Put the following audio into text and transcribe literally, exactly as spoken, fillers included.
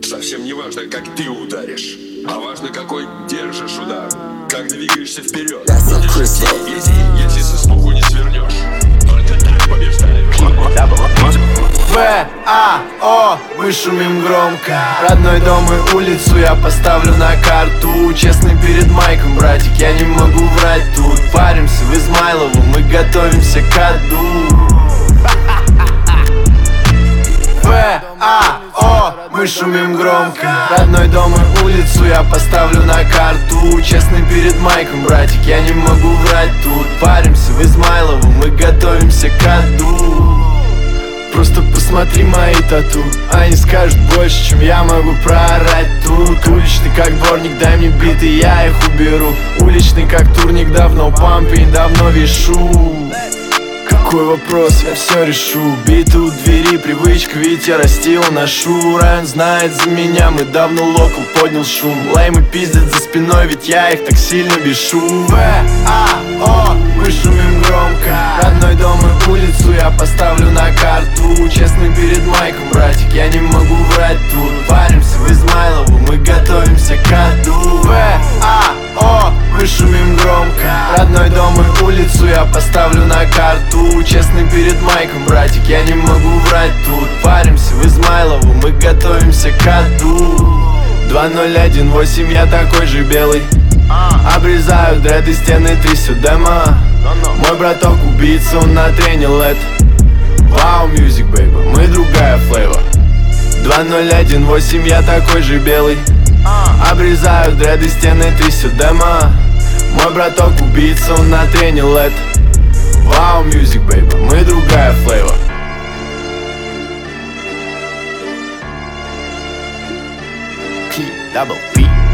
Совсем не важно, как ты ударишь, а важно, какой держишь удар. Как двигаешься вперед. Иди, иди, если с испугу не свернешь. Только так побеждаешь. В, А, О, мы шумим громко. Родной дом и улицу я поставлю на карту. Честный перед майком, братик, я не могу врать тут. Паримся в Измайлово, мы готовимся к аду. В, А, О, мы шумим громко. Родной дом и улицу я поставлю на карту. Честный перед майком, братик, я не могу врать тут. Паримся в Измайлово, мы готовимся к аду. Просто посмотри мои тату, они скажут больше, чем я могу проорать тут. Уличный как дворник, дай мне биты, я их уберу. Уличный как турник, давно пампинг, давно вешу. Какой вопрос, я все решу. Биты у двери, привычка, ведь я растил, ношу. Район знает за меня, мы давно локал, поднял шум. Лаймы пиздят за спиной, ведь я их так сильно бешу. В, А, О, мы шумим громко. Родной дом и улицу я поставлю на карту. Честный перед майком, братик, я не могу врать тут. Паримся в Измайлово, мы готовимся к аду. В, А, О, мы шумим громко. Родной дом и улицу я поставлю на карту. Честный перед майком, братик, я не могу врать тут. Паримся в Измайлово, мы готовимся к аду. Два ноль один восемь, я такой же белый. Обрезаю дреды, стены трясут демо. Мой браток убийца, он натренил это. Вау, мьюзик, бейба, мы другая флейва. Два ноль один восемь, я такой же белый. Обрезаю дреды, стены трясут демо. Мой браток убийца, он натренил это. Вау, мьюзик, бейба, мы другая флейва. Дабл Пи.